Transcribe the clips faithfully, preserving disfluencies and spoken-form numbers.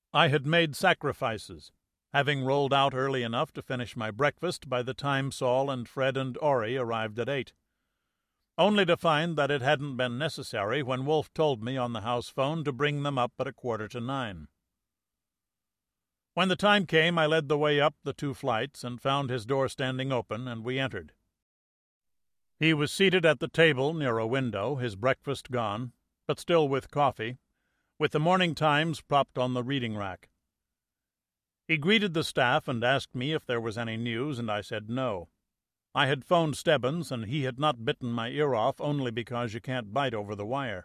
I had made sacrifices, having rolled out early enough to finish my breakfast by the time Saul and Fred and Orry arrived at eight, only to find that it hadn't been necessary when Wolfe told me on the house phone to bring them up at a quarter to nine. When the time came, I led the way up the two flights and found his door standing open, and we entered. He was seated at the table near a window, his breakfast gone, but still with coffee, with the Morning Times propped on the reading rack. He greeted the staff and asked me if there was any news, and I said no. I had phoned Stebbins, and he had not bitten my ear off only because you can't bite over the wire.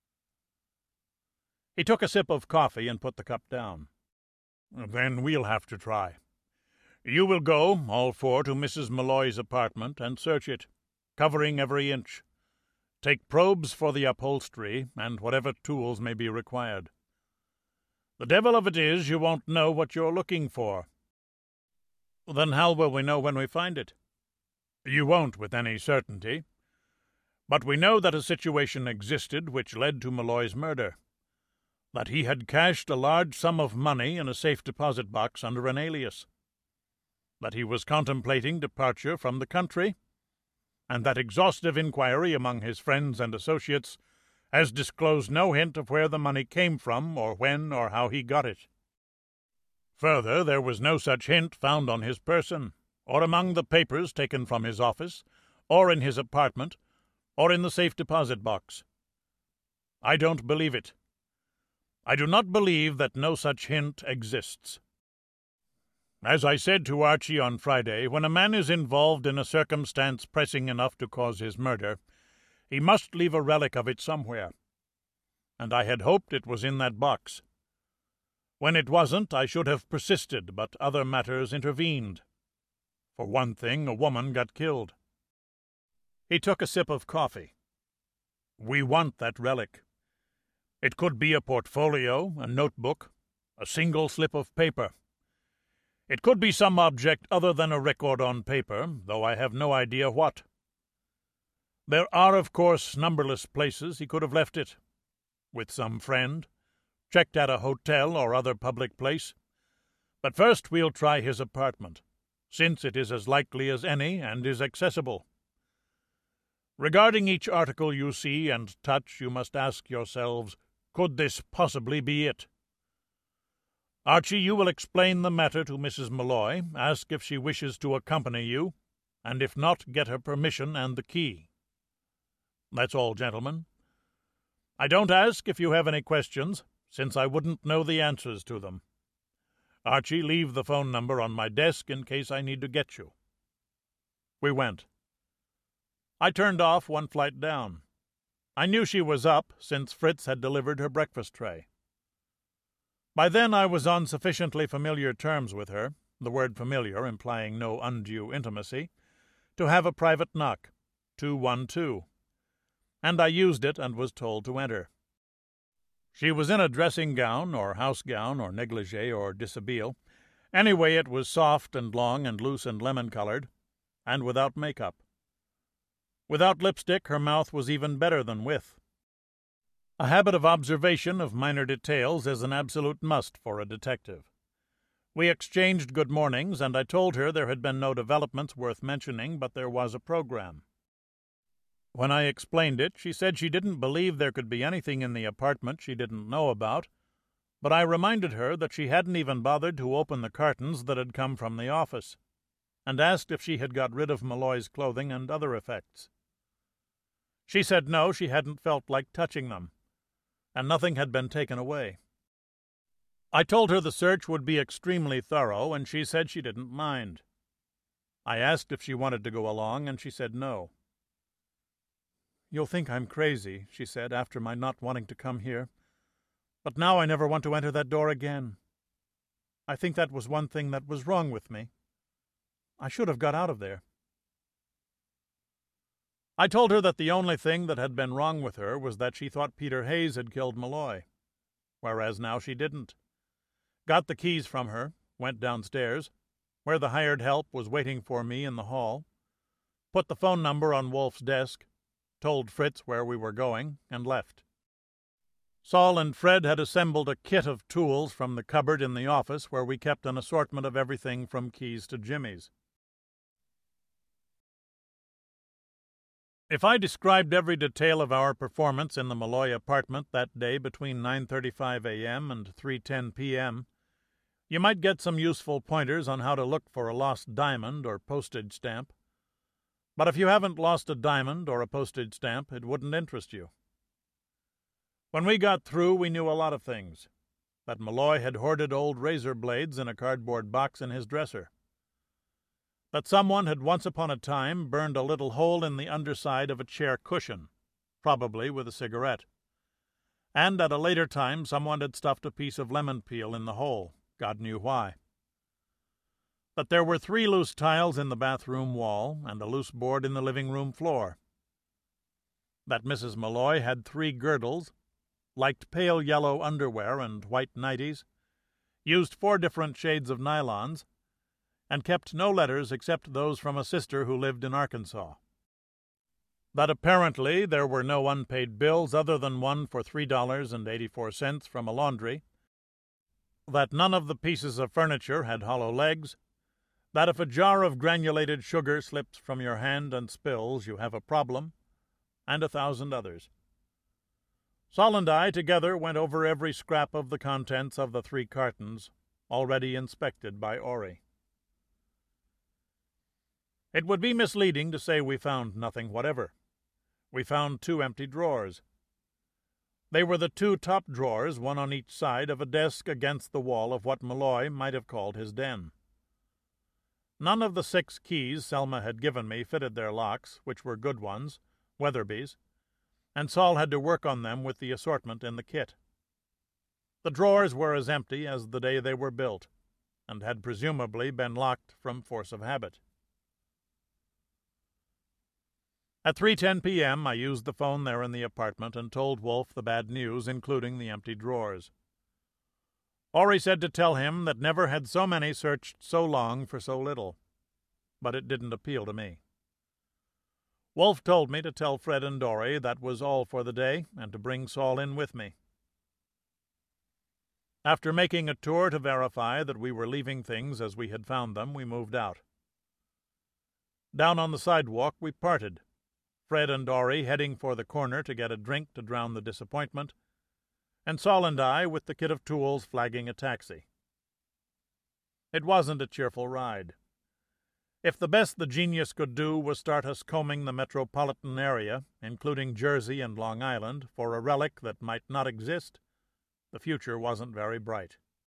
He took a sip of coffee and put the cup down. "Then we'll have to try. You will go, all four, to Missus Malloy's apartment and search it, covering every inch. Take probes for the upholstery and whatever tools may be required. The devil of it is you won't know what you're looking for." "Then how will we know when we find it?" "You won't with any certainty. But we know that a situation existed which led to Malloy's murder. That he had cached a large sum of money in a safe deposit box under an alias. That he was contemplating departure from the country, and that exhaustive inquiry among his friends and associates has disclosed no hint of where the money came from, or when or how he got it. Further, there was no such hint found on his person, or among the papers taken from his office, or in his apartment, or in the safe deposit box. I don't believe it. I do not believe that no such hint exists. As I said to Archie on Friday, when a man is involved in a circumstance pressing enough to cause his murder, he must leave a relic of it somewhere. And I had hoped it was in that box. When it wasn't, I should have persisted, but other matters intervened. For one thing, a woman got killed." He took a sip of coffee. "We want that relic. It could be a portfolio, a notebook, a single slip of paper. It could be some object other than a record on paper, though I have no idea what. There are, of course, numberless places he could have left it. With some friend, checked at a hotel or other public place. But first we'll try his apartment, since it is as likely as any and is accessible. Regarding each article you see and touch, you must ask yourselves, could this possibly be it? Archie, you will explain the matter to Missus Malloy, ask if she wishes to accompany you, and if not, get her permission and the key. That's all, gentlemen. I don't ask if you have any questions, since I wouldn't know the answers to them. Archie, leave the phone number on my desk in case I need to get you." We went. I turned off one flight down. I knew she was up, since Fritz had delivered her breakfast tray. By then I was on sufficiently familiar terms with her, the word familiar implying no undue intimacy, to have a private knock, two one two, and I used it and was told to enter. She was in a dressing-gown, or house-gown, or negligee, or dishabille. Anyway, it was soft and long and loose and lemon-colored, and without make-up. Without lipstick, her mouth was even better than with. A habit of observation of minor details is an absolute must for a detective. We exchanged good mornings, and I told her there had been no developments worth mentioning, but there was a program. When I explained it, she said she didn't believe there could be anything in the apartment she didn't know about, but I reminded her that she hadn't even bothered to open the cartons that had come from the office, and asked if she had got rid of Malloy's clothing and other effects. She said no, she hadn't felt like touching them, and nothing had been taken away. I told her the search would be extremely thorough, and she said she didn't mind. I asked if she wanted to go along, and she said no. "You'll think I'm crazy," she said, "after my not wanting to come here. But now I never want to enter that door again. I think that was one thing that was wrong with me. I should have got out of there." I told her that the only thing that had been wrong with her was that she thought Peter Hayes had killed Malloy, whereas now she didn't. Got the keys from her, went downstairs, where the hired help was waiting for me in the hall, put the phone number on Wolfe's desk, told Fritz where we were going, and left. Saul and Fred had assembled a kit of tools from the cupboard in the office where we kept an assortment of everything from keys to jimmies. If I described every detail of our performance in the Malloy apartment that day between nine thirty-five a.m. and three ten p.m., you might get some useful pointers on how to look for a lost diamond or postage stamp. But if you haven't lost a diamond or a postage stamp, it wouldn't interest you. When we got through, we knew a lot of things. That Malloy had hoarded old razor blades in a cardboard box in his dresser. That someone had once upon a time burned a little hole in the underside of a chair cushion, probably with a cigarette. And at a later time someone had stuffed a piece of lemon peel in the hole, God knew why. That there were three loose tiles in the bathroom wall and a loose board in the living room floor. That Missus Malloy had three girdles, liked pale yellow underwear and white nighties, used four different shades of nylons, and kept no letters except those from a sister who lived in Arkansas. That apparently there were no unpaid bills other than one for three dollars and eighty-four cents from a laundry. That none of the pieces of furniture had hollow legs. That if a jar of granulated sugar slips from your hand and spills, you have a problem, and a thousand others. Saul and I together went over every scrap of the contents of the three cartons, already inspected by Orry. It would be misleading to say we found nothing whatever. We found two empty drawers. They were the two top drawers, one on each side of a desk against the wall of what Malloy might have called his den. None of the six keys Selma had given me fitted their locks, which were good ones, Weatherby's, and Saul had to work on them with the assortment in the kit. The drawers were as empty as the day they were built, and had presumably been locked from force of habit. At three ten p.m. I used the phone there in the apartment and told Wolf the bad news, including the empty drawers. Orry said to tell him that never had so many searched so long for so little, but it didn't appeal to me. Wolf told me to tell Fred and Dorry that was all for the day, and to bring Saul in with me. After making a tour to verify that we were leaving things as we had found them, we moved out. Down on the sidewalk we parted, Fred and Dorry heading for the corner to get a drink to drown the disappointment, and Saul and I with the kit of tools flagging a taxi. It wasn't a cheerful ride. If the best the genius could do was start us combing the metropolitan area, including Jersey and Long Island, for a relic that might not exist, the future wasn't very bright.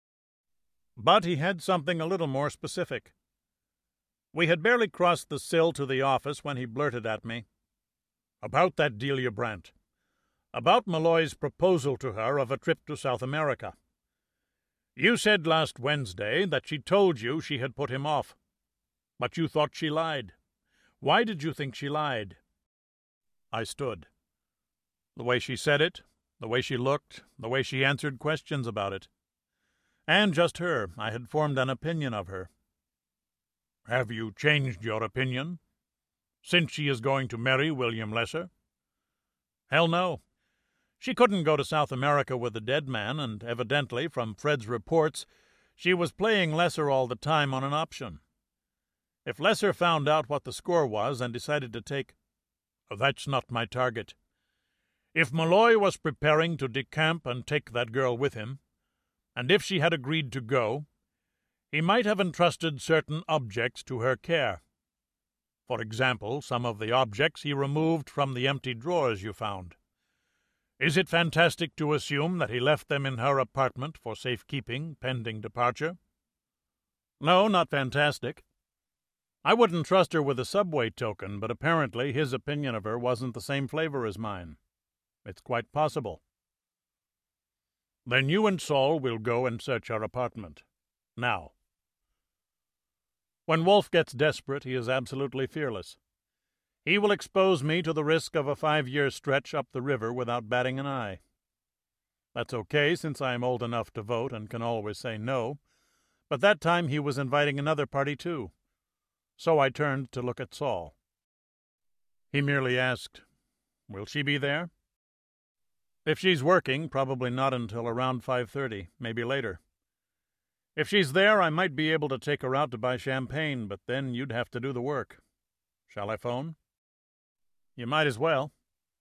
But he had something a little more specific. We had barely crossed the sill to the office when he blurted at me, "About that Delia Brant. About Malloy's proposal to her of a trip to South America. You said last Wednesday that she told you she had put him off. But you thought she lied. Why did you think she lied?" I stood. The way she said it, the way she looked, the way she answered questions about it. And just her, I had formed an opinion of her. "Have you changed your opinion? Since she is going to marry William Lesser?" "Hell no. She couldn't go to South America with a dead man, and evidently, from Fred's reports, she was playing Lesser all the time on an option. If Lesser found out what the score was and decided to take—" "That's not my target. If Malloy was preparing to decamp and take that girl with him, and if she had agreed to go, he might have entrusted certain objects to her care. For example, some of the objects he removed from the empty drawers you found. Is it fantastic to assume that he left them in her apartment for safekeeping, pending departure?" "No, not fantastic. I wouldn't trust her with a subway token, but apparently his opinion of her wasn't the same flavor as mine. It's quite possible." "Then you and Saul will go and search her apartment. Now." When Wolf gets desperate, he is absolutely fearless. He will expose me to the risk of a five-year stretch up the river without batting an eye. That's okay, since I am old enough to vote and can always say no, but that time he was inviting another party too. So I turned to look at Saul. He merely asked, "Will she be there?" If she's working, probably not until around five thirty, maybe later. If she's there, I might be able to take her out to buy champagne, but then you'd have to do the work. Shall I phone? You might as well.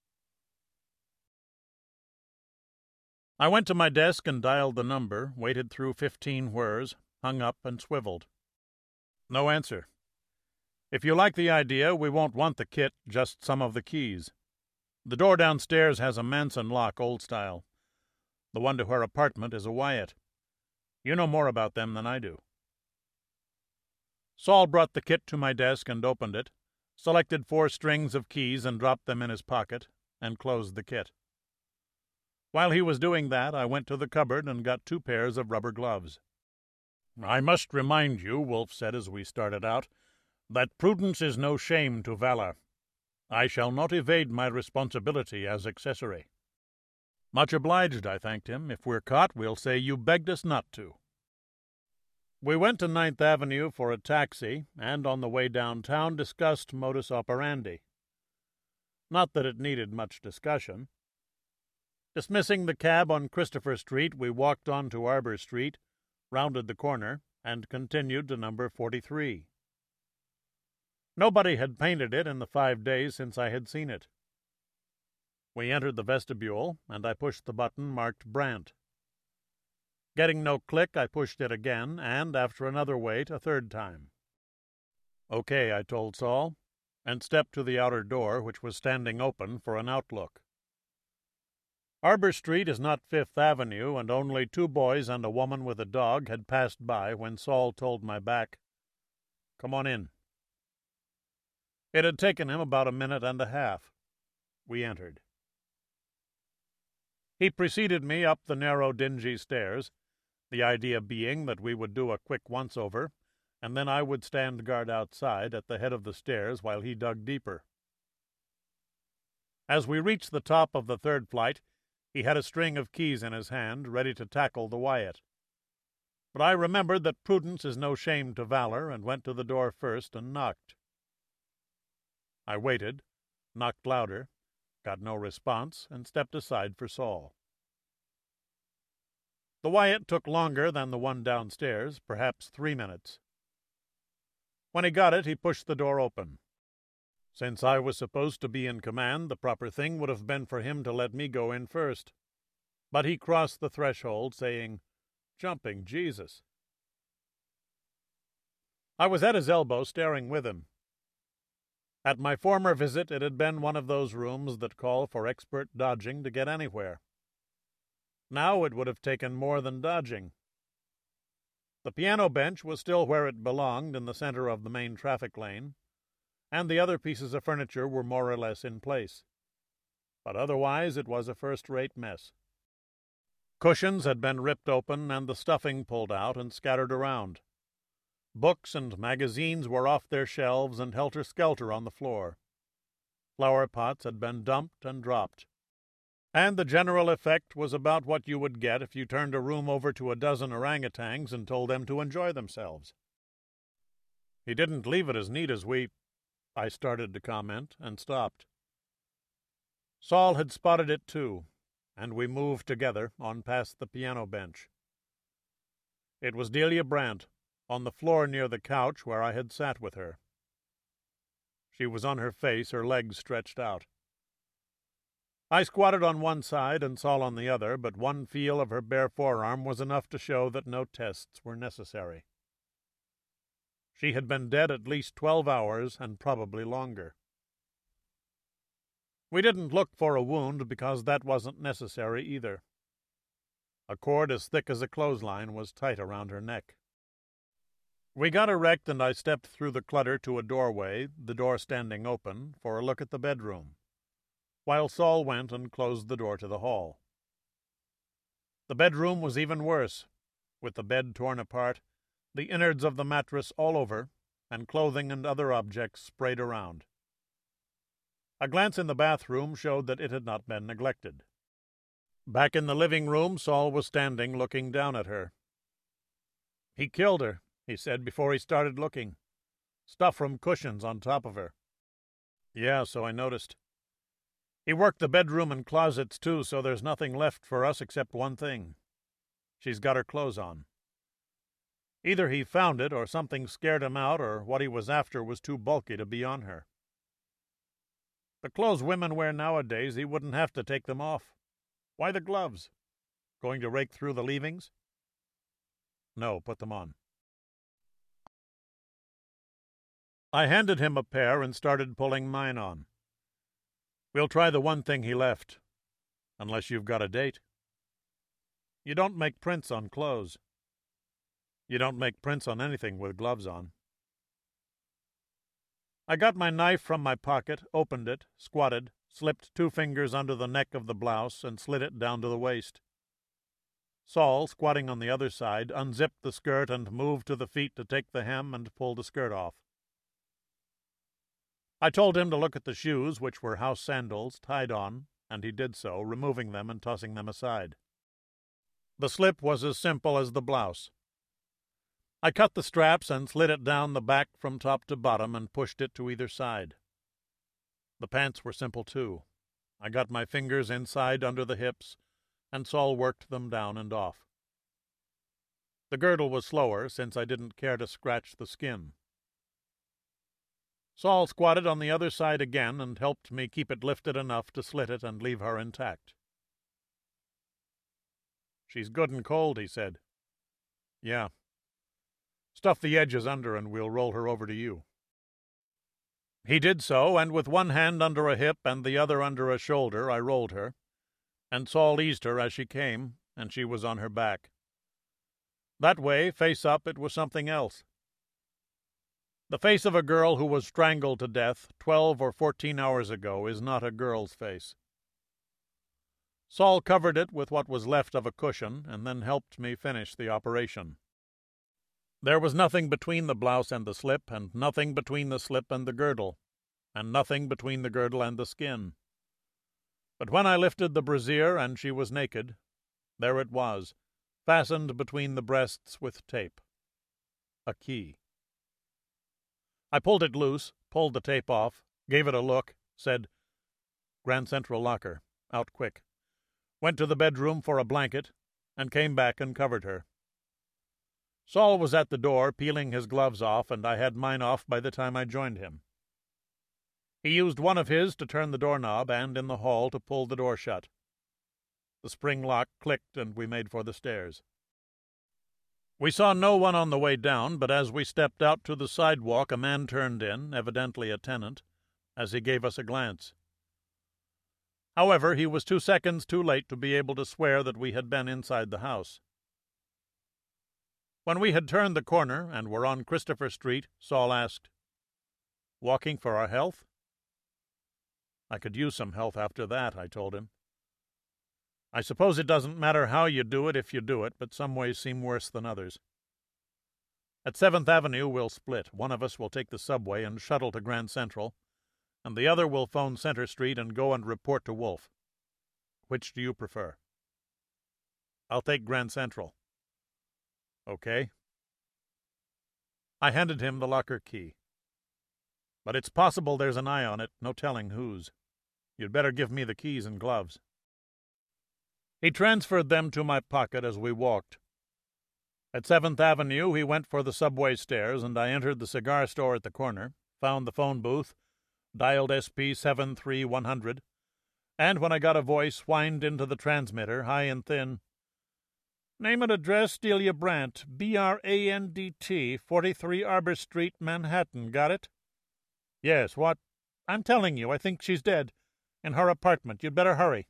I went to my desk and dialed the number, waited through fifteen whirs, hung up and swiveled. No answer. If you like the idea, we won't want the kit, just some of the keys. The door downstairs has a Manson lock, old style. The one to her apartment is a Wyatt. You know more about them than I do. Saul brought the kit to my desk and opened it, selected four strings of keys and dropped them in his pocket, and closed the kit. While he was doing that, I went to the cupboard and got two pairs of rubber gloves. I must remind you, Wolfe said as we started out, that prudence is no shame to valor. I shall not evade my responsibility as accessory. Much obliged, I thanked him. If we're caught, we'll say you begged us not to. We went to Ninth Avenue for a taxi, and on the way downtown discussed modus operandi. Not that it needed much discussion. Dismissing the cab on Christopher Street, we walked on to Arbor Street, rounded the corner, and continued to number forty-three. Nobody had painted it in the five days since I had seen it. We entered the vestibule, and I pushed the button marked Brant. Getting no click, I pushed it again, and, after another wait, a third time. "Okay," I told Saul, and stepped to the outer door, which was standing open for an outlook. Arbor Street is not Fifth Avenue, and only two boys and a woman with a dog had passed by when Saul told my back, "Come on in." It had taken him about a minute and a half. We entered. He preceded me up the narrow, dingy stairs, the idea being that we would do a quick once-over, and then I would stand guard outside at the head of the stairs while he dug deeper. As we reached the top of the third flight, he had a string of keys in his hand, ready to tackle the Wyatt. But I remembered that prudence is no shame to valor, and went to the door first and knocked. I waited, knocked louder, got no response, and stepped aside for Saul. The Wyatt took longer than the one downstairs, perhaps three minutes. When he got it, he pushed the door open. Since I was supposed to be in command, the proper thing would have been for him to let me go in first. But he crossed the threshold, saying, "Jumping Jesus." I was at his elbow, staring with him. At my former visit, it had been one of those rooms that call for expert dodging to get anywhere. Now it would have taken more than dodging. The piano bench was still where it belonged, in the center of the main traffic lane, and the other pieces of furniture were more or less in place. But otherwise it was a first-rate mess. Cushions had been ripped open and the stuffing pulled out and scattered around. Books and magazines were off their shelves and helter-skelter on the floor. Flower pots had been dumped and dropped. And the general effect was about what you would get if you turned a room over to a dozen orangutans and told them to enjoy themselves. He didn't leave it as neat as we... I started to comment, and stopped. Saul had spotted it too, and we moved together on past the piano bench. It was Delia Brant, on the floor near the couch where I had sat with her. She was on her face, her legs stretched out. I squatted on one side and Saul on the other, but one feel of her bare forearm was enough to show that no tests were necessary. She had been dead at least twelve hours, and probably longer. We didn't look for a wound because that wasn't necessary either. A cord as thick as a clothesline was tight around her neck. We got erect, and I stepped through the clutter to a doorway, the door standing open, for a look at the bedroom, while Saul went and closed the door to the hall. The bedroom was even worse, with the bed torn apart, the innards of the mattress all over, and clothing and other objects sprayed around. A glance in the bathroom showed that it had not been neglected. Back in the living room, Saul was standing looking down at her. "He killed her," he said before he started looking. "Stuff from cushions on top of her." "Yeah, so I noticed." He worked the bedroom and closets, too, so there's nothing left for us except one thing. She's got her clothes on. Either he found it, or something scared him out, or what he was after was too bulky to be on her. The clothes women wear nowadays, he wouldn't have to take them off. Why the gloves? Going to rake through the leavings? No, put them on. I handed him a pair and started pulling mine on. We'll try the one thing he left, unless you've got a date. You don't make prints on clothes. You don't make prints on anything with gloves on. I got my knife from my pocket, opened it, squatted, slipped two fingers under the neck of the blouse, and slid it down to the waist. Saul, squatting on the other side, unzipped the skirt and moved to the feet to take the hem and pull the skirt off. I told him to look at the shoes, which were house sandals, tied on, and he did so, removing them and tossing them aside. The slip was as simple as the blouse. I cut the straps and slid it down the back from top to bottom and pushed it to either side. The pants were simple, too. I got my fingers inside under the hips, and Saul worked them down and off. The girdle was slower, since I didn't care to scratch the skin. Saul squatted on the other side again and helped me keep it lifted enough to slit it and leave her intact. She's good and cold, he said. Yeah. Stuff the edges under and we'll roll her over to you. He did so, and with one hand under a hip and the other under a shoulder, I rolled her, and Saul eased her as she came, and she was on her back. That way, face up, it was something else. The face of a girl who was strangled to death twelve or fourteen hours ago is not a girl's face. Saul covered it with what was left of a cushion, and then helped me finish the operation. There was nothing between the blouse and the slip, and nothing between the slip and the girdle, and nothing between the girdle and the skin. But when I lifted the brassiere and she was naked, there it was, fastened between the breasts with tape. A key. I pulled it loose, pulled the tape off, gave it a look, said, "Grand Central locker, out quick," went to the bedroom for a blanket, and came back and covered her. Saul was at the door, peeling his gloves off, and I had mine off by the time I joined him. He used one of his to turn the doorknob, and in the hall to pull the door shut. The spring lock clicked, and we made for the stairs. We saw no one on the way down, but as we stepped out to the sidewalk, a man turned in, evidently a tenant, as he gave us a glance. However, he was two seconds too late to be able to swear that we had been inside the house. When we had turned the corner and were on Christopher Street, Saul asked, "Walking for our health?" "I could use some health after that," I told him. "I suppose it doesn't matter how you do it if you do it, but some ways seem worse than others. At seventh Avenue we'll split. One of us will take the subway and shuttle to Grand Central, and the other will phone Center Street and go and report to Wolfe. Which do you prefer?" "I'll take Grand Central." "Okay." I handed him the locker key. "But it's possible there's an eye on it, no telling whose. You'd better give me the keys and gloves." He transferred them to my pocket as we walked. At seventh Avenue he went for the subway stairs, and I entered the cigar store at the corner, found the phone booth, dialed S P seven three one hundred, and when I got a voice, whined into the transmitter, high and thin, "Name and address, Delia Brandt, B R A N D T, forty-three Arbor Street, Manhattan. Got it?" "Yes, what?" "I'm telling you, I think she's dead. In her apartment. You'd better hurry."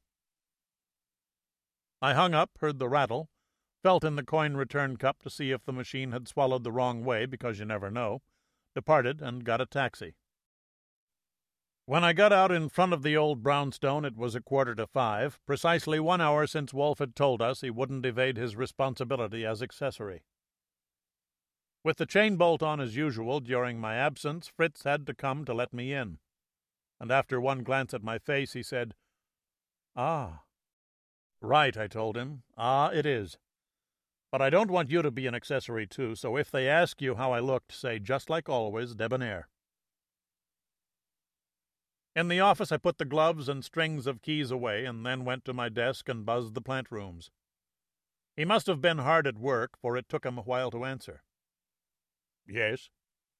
I hung up, heard the rattle, felt in the coin return cup to see if the machine had swallowed the wrong way, because you never know, departed, and got a taxi. When I got out in front of the old brownstone, it was a quarter to five, precisely one hour since Wolfe had told us he wouldn't evade his responsibility as accessory. With the chain bolt on as usual during my absence, Fritz had to come to let me in, and after one glance at my face, he said, "Ah." "Right," I told him. "Ah, it is. But I don't want you to be an accessory, too, so if they ask you how I looked, say, just like always, debonair." In the office I put the gloves and strings of keys away, and then went to my desk and buzzed the plant rooms. He must have been hard at work, for it took him a while to answer. "Yes."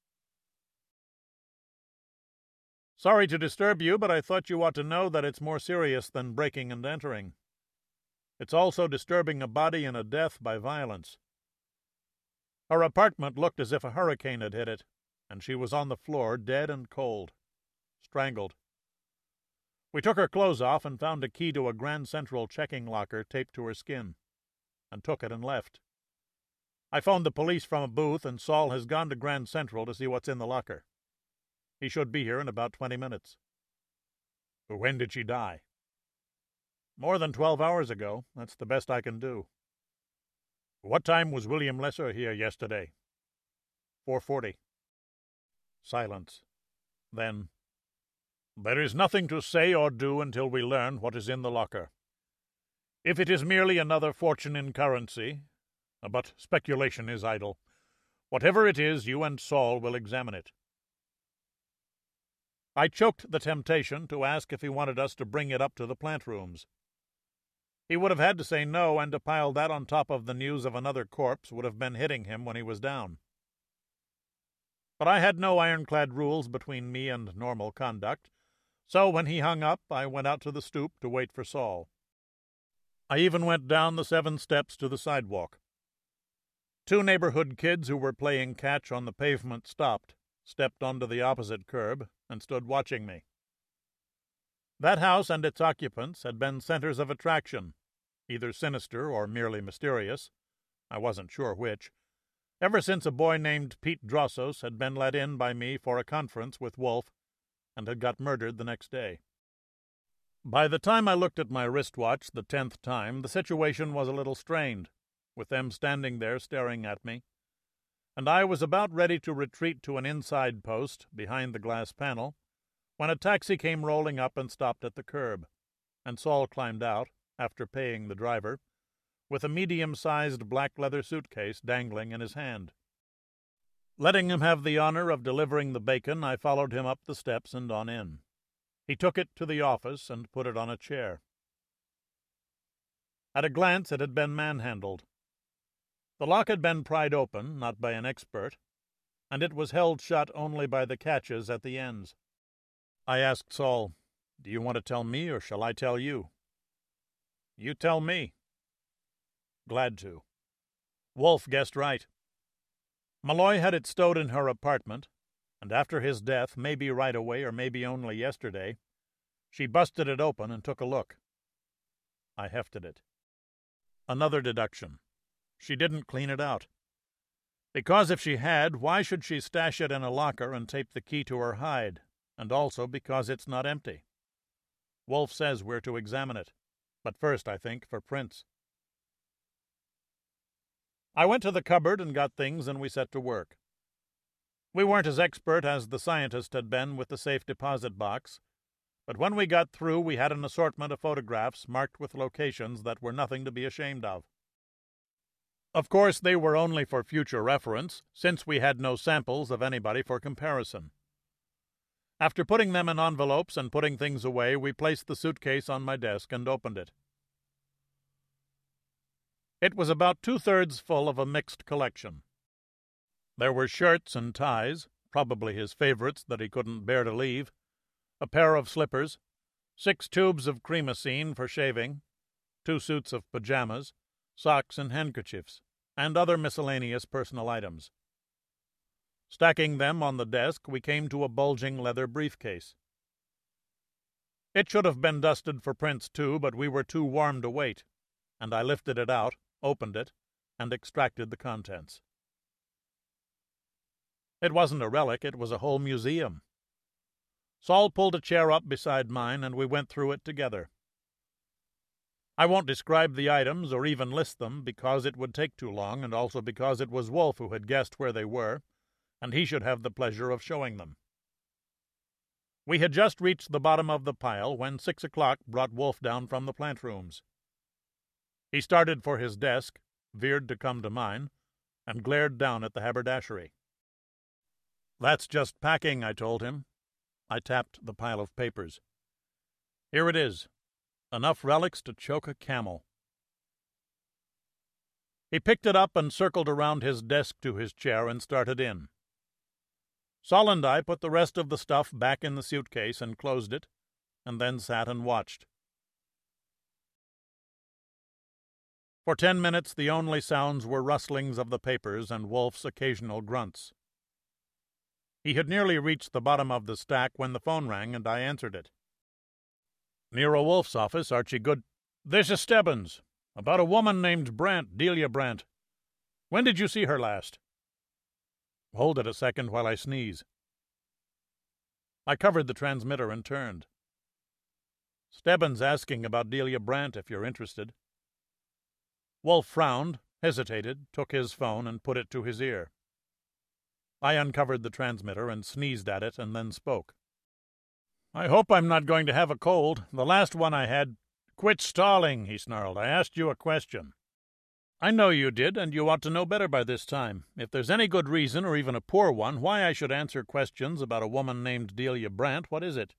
"Sorry to disturb you, but I thought you ought to know that it's more serious than breaking and entering. It's also disturbing a body and a death by violence. Her apartment looked as if a hurricane had hit it, and she was on the floor, dead and cold. Strangled. We took her clothes off and found a key to a Grand Central checking locker taped to her skin, and took it and left. I phoned the police from a booth, and Saul has gone to Grand Central to see what's in the locker. He should be here in about twenty minutes." "When did she die?" "More than twelve hours ago. That's the best I can do." "What time was William Lesser here yesterday?" four forty. Silence. Then, "There is nothing to say or do until we learn what is in the locker. If it is merely another fortune in currency, but speculation is idle, whatever it is, you and Saul will examine it." I choked the temptation to ask if he wanted us to bring it up to the plant rooms. He would have had to say no, and to pile that on top of the news of another corpse would have been hitting him when he was down. But I had no ironclad rules between me and normal conduct, so when he hung up, I went out to the stoop to wait for Saul. I even went down the seven steps to the sidewalk. Two neighborhood kids who were playing catch on the pavement stopped, stepped onto the opposite curb, and stood watching me. That house and its occupants had been centers of attraction, either sinister or merely mysterious, I wasn't sure which, ever since a boy named Pete Drossos had been let in by me for a conference with Wolf and had got murdered the next day. By the time I looked at my wristwatch the tenth time, the situation was a little strained, with them standing there staring at me, and I was about ready to retreat to an inside post behind the glass panel when a taxi came rolling up and stopped at the curb, and Saul climbed out, after paying the driver, with a medium-sized black leather suitcase dangling in his hand. Letting him have the honor of delivering the bacon, I followed him up the steps and on in. He took it to the office and put it on a chair. At a glance it had been manhandled. The lock had been pried open, not by an expert, and it was held shut only by the catches at the ends. I asked Saul, "Do you want to tell me, or shall I tell you?" "You tell me." "Glad to. Wolf guessed right. Malloy had it stowed in her apartment, and after his death, maybe right away or maybe only yesterday, she busted it open and took a look." I hefted it. Another deduction. She didn't clean it out. Because if she had, why should she stash it in a locker and tape the key to her hide? And also because it's not empty. Wolf says we're to examine it, but first, I think, for prints. I went to the cupboard and got things, and we set to work. We weren't as expert as the scientist had been with the safe deposit box, but when we got through we had an assortment of photographs marked with locations that were nothing to be ashamed of. Of course, they were only for future reference, since we had no samples of anybody for comparison. After putting them in envelopes and putting things away, we placed the suitcase on my desk and opened it. It was about two-thirds full of a mixed collection. There were shirts and ties, probably his favorites that he couldn't bear to leave, a pair of slippers, six tubes of cremosine for shaving, two suits of pajamas, socks and handkerchiefs, and other miscellaneous personal items. Stacking them on the desk, we came to a bulging leather briefcase. It should have been dusted for prints, too, but we were too warm to wait, and I lifted it out, opened it, and extracted the contents. It wasn't a relic, it was a whole museum. Saul pulled a chair up beside mine, and we went through it together. I won't describe the items or even list them, because it would take too long, and also because it was Wolf who had guessed where they were, and he should have the pleasure of showing them. We had just reached the bottom of the pile when six o'clock brought Wolf down from the plant rooms. He started for his desk, veered to come to mine, and glared down at the haberdashery. "That's just packing," I told him. I tapped the pile of papers. Here it is. Enough relics to choke a camel. He picked it up and circled around his desk to his chair and started in. Sol and I put the rest of the stuff back in the suitcase and closed it, and then sat and watched. For ten minutes the only sounds were rustlings of the papers and Wolf's occasional grunts. He had nearly reached the bottom of the stack when the phone rang, and I answered it. Nero Wolfe's office, Archie Good. This is Stebbins. About a woman named Brant, Delia Brant. When did you see her last? Hold it a second while I sneeze. I covered the transmitter and turned. Stebbins asking about Delia Brant, if you're interested. Wolfe frowned, hesitated, took his phone and put it to his ear. I uncovered the transmitter and sneezed at it and then spoke. I hope I'm not going to have a cold. The last one I had... Quit stalling, he snarled. I asked you a question. I know you did, and you ought to know better by this time. If there's any good reason, or even a poor one, why I should answer questions about a woman named Delia Brant, what is it?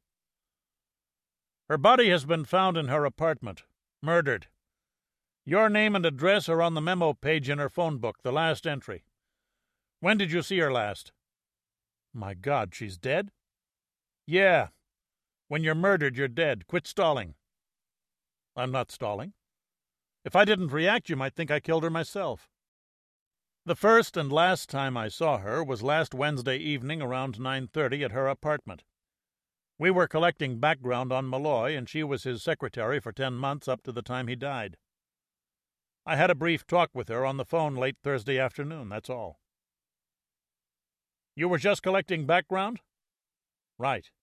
Her body has been found in her apartment. Murdered. Your name and address are on the memo page in her phone book, the last entry. When did you see her last? My God, she's dead? Yeah. When you're murdered, you're dead. Quit stalling. I'm not stalling. If I didn't react, you might think I killed her myself. The first and last time I saw her was last Wednesday evening around nine thirty at her apartment. We were collecting background on Malloy, and she was his secretary for ten months up to the time he died. I had a brief talk with her on the phone late Thursday afternoon, that's all. You were just collecting background? Right.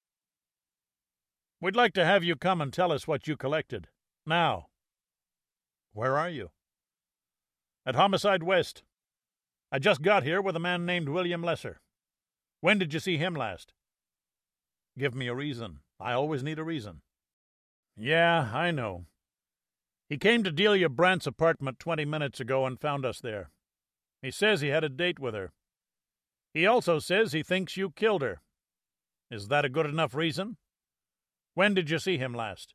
We'd like to have you come and tell us what you collected. Now. Where are you? At Homicide West. I just got here with a man named William Lesser. When did you see him last? Give me a reason. I always need a reason. Yeah, I know. He came to Delia Brant's apartment twenty minutes ago and found us there. He says he had a date with her. He also says he thinks you killed her. Is that a good enough reason? When did you see him last?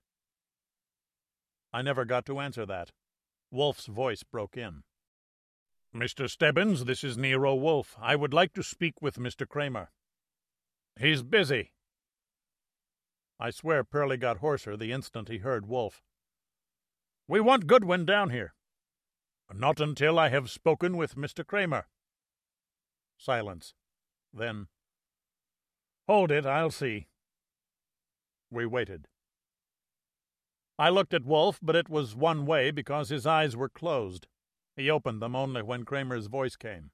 I never got to answer that. Wolfe's voice broke in. Mister Stebbins, this is Nero Wolfe. I would like to speak with Mister Kramer. He's busy. I swear Pearlie got hoarser the instant he heard Wolfe. We want Goodwin down here. Not until I have spoken with Mister Kramer. Silence. Then, hold it, I'll see. We waited. I looked at Wolfe, but it was one way because his eyes were closed. He opened them only when Kramer's voice came.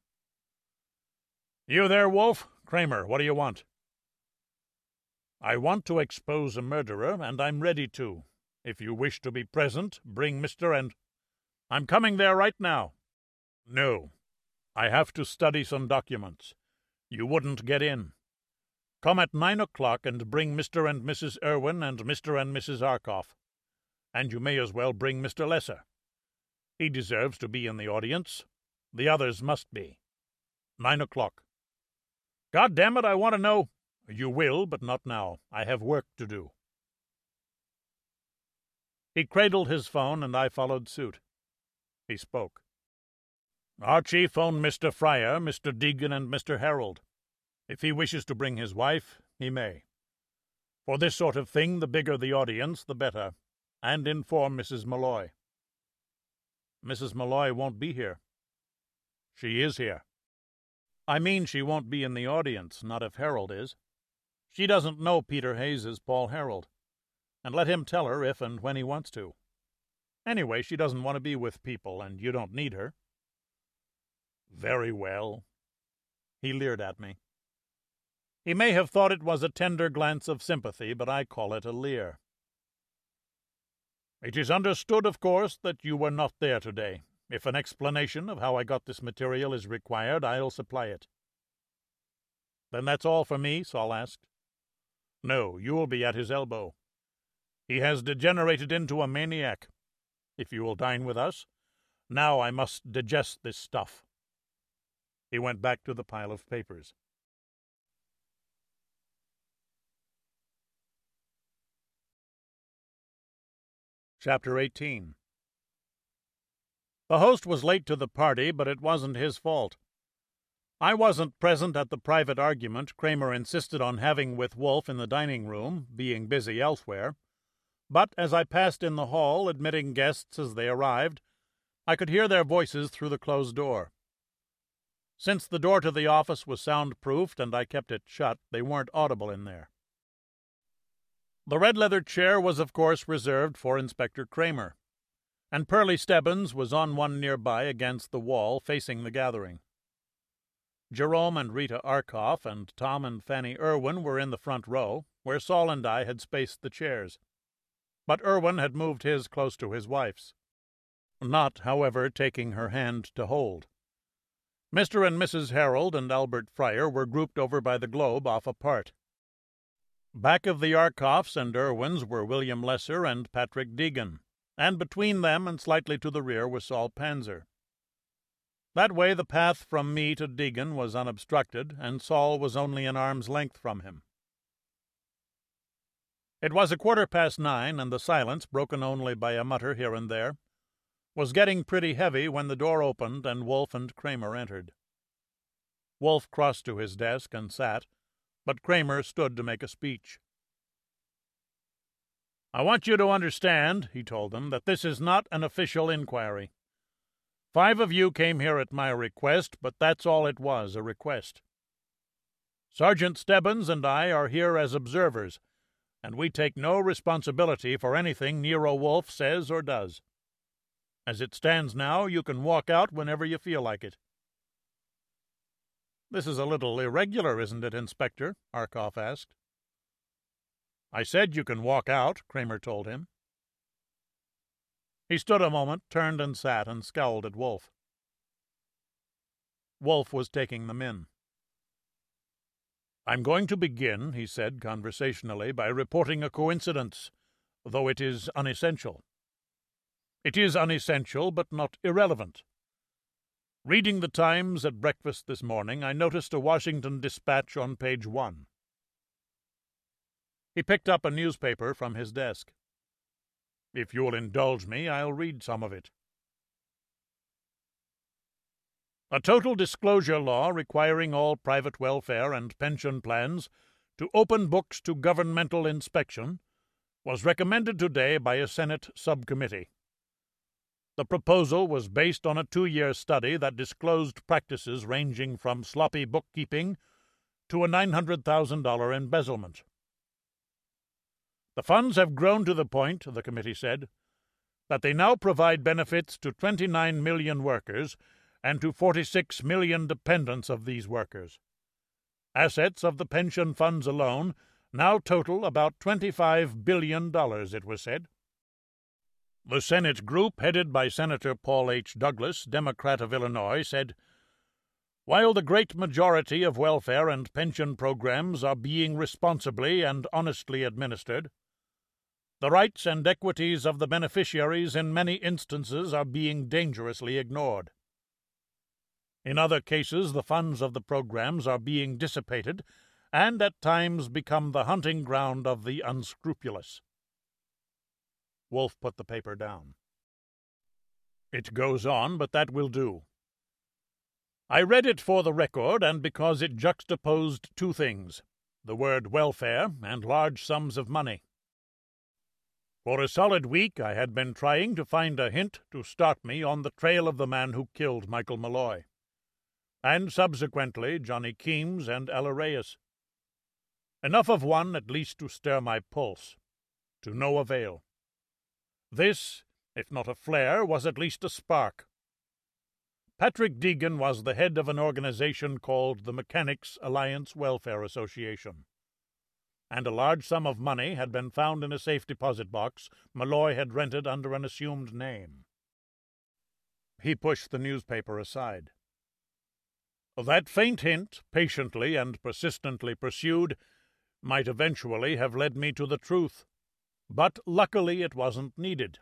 You there, Wolfe? Kramer, what do you want? I want to expose a murderer, and I'm ready to. If you wish to be present, bring Mister and... I'm coming there right now. No. I have to study some documents. You wouldn't get in. Come at nine o'clock and bring Mister and Missus Irwin and Mister and Missus Arkoff. And you may as well bring Mister Lesser. He deserves to be in the audience. The others must be. Nine o'clock. God damn it, I want to know... You will, but not now. I have work to do. He cradled his phone, and I followed suit. He spoke. Archie, phone Mister Fryer, Mister Deegan, and Mister Harold. If he wishes to bring his wife, he may. For this sort of thing, the bigger the audience, the better. And inform Missus Malloy. Missus Malloy won't be here. She is here. I mean she won't be in the audience, not if Harold is. She doesn't know Peter Hayes is Paul Harold, and let him tell her if and when he wants to. Anyway, she doesn't want to be with people, and you don't need her. Very well. He leered at me. He may have thought it was a tender glance of sympathy, but I call it a leer. It is understood, of course, that you were not there today. If an explanation of how I got this material is required, I'll supply it. Then that's all for me? Saul asked. No, you'll be at his elbow. He has degenerated into a maniac. If you will dine with us, now I must digest this stuff. He went back to the pile of papers. Chapter eighteen. The host was late to the party, but it wasn't his fault. I wasn't present at the private argument Kramer insisted on having with Wolfe in the dining room, being busy elsewhere, but as I passed in the hall, admitting guests as they arrived, I could hear their voices through the closed door. Since the door to the office was soundproofed and I kept it shut, they weren't audible in there. The red-leather chair was, of course, reserved for Inspector Kramer, and Pearlie Stebbins was on one nearby against the wall, facing the gathering. Jerome and Rita Arkoff and Tom and Fanny Irwin were in the front row, where Saul and I had spaced the chairs, but Irwin had moved his close to his wife's, not, however, taking her hand to hold. Mister and Missus Harold and Albert Fryer were grouped over by the globe off apart. Back of the Arkoffs and Irwins were William Lesser and Patrick Deegan, and between them and slightly to the rear was Saul Panzer. That way the path from me to Deegan was unobstructed, and Saul was only an arm's length from him. It was a quarter past nine, and the silence, broken only by a mutter here and there, was getting pretty heavy when the door opened and Wolfe and Kramer entered. Wolfe crossed to his desk and sat, but Kramer stood to make a speech. "I want you to understand," he told them, "that this is not an official inquiry. Five of you came here at my request, but that's all it was, a request. Sergeant Stebbins and I are here as observers, and we take no responsibility for anything Nero Wolfe says or does. As it stands now, you can walk out whenever you feel like it." "This is a little irregular, isn't it, Inspector?" Arkoff asked. "I said you can walk out," Kramer told him. He stood a moment, turned and sat, and scowled at Wolfe. Wolfe was taking them in. "I'm going to begin," he said conversationally, "by reporting a coincidence, though it is unessential. It is unessential, but not irrelevant. Reading the Times at breakfast this morning, I noticed a Washington dispatch on page one." He picked up a newspaper from his desk. "If you'll indulge me, I'll read some of it. A total disclosure law requiring all private welfare and pension plans to open books to governmental inspection was recommended today by a Senate subcommittee. The proposal was based on a two-year study that disclosed practices ranging from sloppy bookkeeping to a nine hundred thousand dollars embezzlement. The funds have grown to the point, the committee said, that they now provide benefits to twenty-nine million workers and to forty-six million dependents of these workers. Assets of the pension funds alone now total about twenty-five billion dollars, it was said. The Senate group, headed by Senator Paul H. Douglas, Democrat of Illinois, said, "While the great majority of welfare and pension programs are being responsibly and honestly administered, the rights and equities of the beneficiaries in many instances are being dangerously ignored. In other cases, the funds of the programs are being dissipated and at times become the hunting ground of the unscrupulous." Wolfe put the paper down. "It goes on, but that will do. I read it for the record, and because it juxtaposed two things, the word welfare and large sums of money. For a solid week I had been trying to find a hint to start me on the trail of the man who killed Michael Malloy, and subsequently Johnny Keams and Ella Reyes. Enough of one at least to stir my pulse, to no avail. This, if not a flare, was at least a spark. Patrick Deegan was the head of an organization called the Mechanics Alliance Welfare Association, and a large sum of money had been found in a safe deposit box Malloy had rented under an assumed name." He pushed the newspaper aside. "That faint hint, patiently and persistently pursued, might eventually have led me to the truth. But luckily it wasn't needed.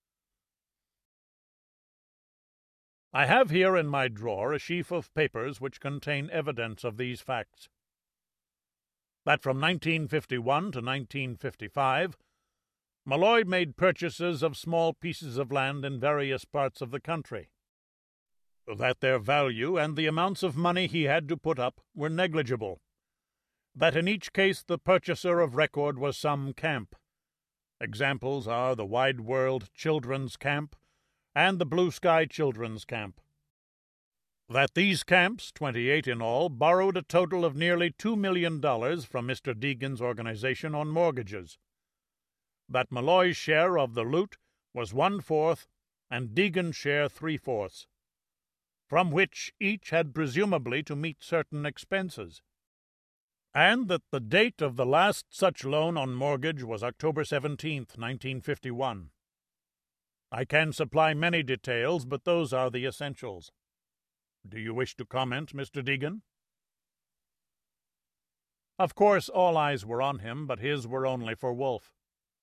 I have here in my drawer a sheaf of papers which contain evidence of these facts. That from nineteen fifty-one to nineteen fifty-five, Molloy made purchases of small pieces of land in various parts of the country. That their value and the amounts of money he had to put up were negligible. That in each case the purchaser of record was some camp. Examples are the Wide World Children's Camp and the Blue Sky Children's Camp. That these camps, twenty-eight in all, borrowed a total of nearly two million dollars from Mister Deegan's organization on mortgages. That Molloy's share of the loot was one-fourth and Deegan's share three-fourths, from which each had presumably to meet certain expenses, and that the date of the last such loan on mortgage was October seventeenth, nineteen fifty-one. I can supply many details, but those are the essentials. Do you wish to comment, Mister Deegan? Of course, all eyes were on him, but his were only for Wolfe.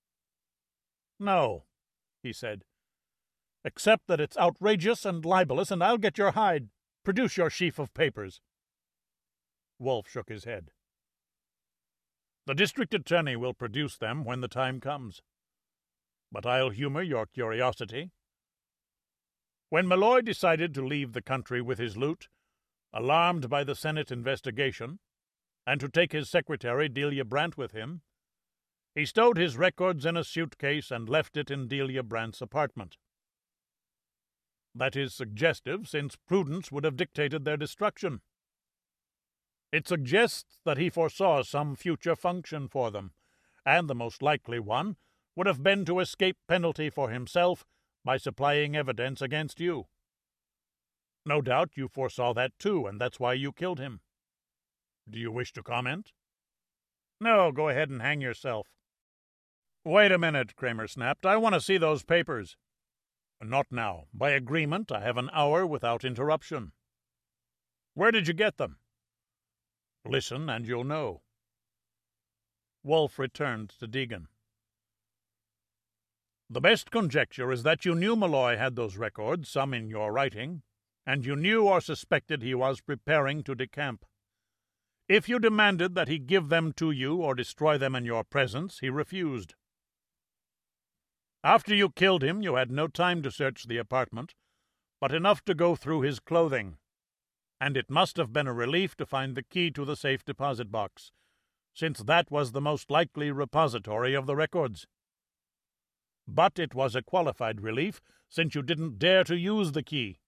No, he said, except that it's outrageous and libelous, and I'll get your hide. Produce your sheaf of papers. Wolfe shook his head. The district attorney will produce them when the time comes. But I'll humor your curiosity. When Molloy decided to leave the country with his loot, alarmed by the Senate investigation, and to take his secretary Delia Brant with him, he stowed his records in a suitcase and left it in Delia Brant's apartment. That is suggestive, since prudence would have dictated their destruction. It suggests that he foresaw some future function for them, and the most likely one would have been to escape penalty for himself by supplying evidence against you. No doubt you foresaw that too, and that's why you killed him. Do you wish to comment? No, go ahead and hang yourself. Wait a minute, Kramer snapped. I want to see those papers. Not now. By agreement, I have an hour without interruption. Where did you get them? Listen, and you'll know. Wolfe returned to Deegan. The best conjecture is that you knew Molloy had those records, some in your writing, and you knew or suspected he was preparing to decamp. If you demanded that he give them to you or destroy them in your presence, he refused. After you killed him, you had no time to search the apartment, but enough to go through his clothing, and it must have been a relief to find the key to the safe deposit box, since that was the most likely repository of the records. But it was a qualified relief, since you didn't dare to use the key.